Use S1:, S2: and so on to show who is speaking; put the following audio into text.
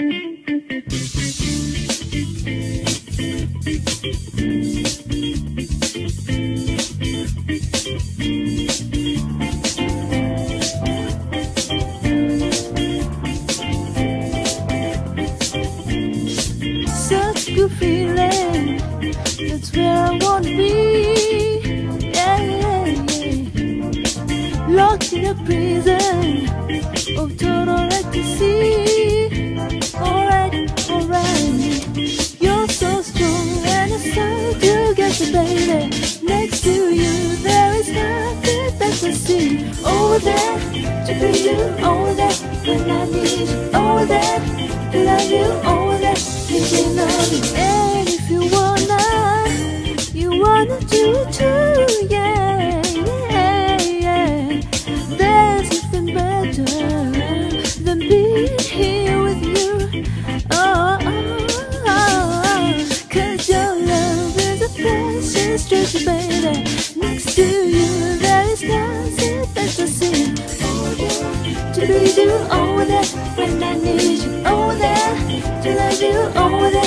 S1: Such a good feeling, that's where I wanna be. Yeah, yeah, yeah. Locked in a prison of total ecstasy. Alright, alright. You're so strong and it's time to get the baby. Next to you, there is nothing that I see. Over there, to be you, over there, when I need you, over there, to love you, over there, thinking of you. And if you wanna do too, yeah, yeah, yeah. There's nothing better than being here with you. Oh, oh, oh. 'Cause your love is a precious treasure, baby. Next to you, there is nothing that I see. Over there, to be you, over there, when I need you, over there, to love you, over there.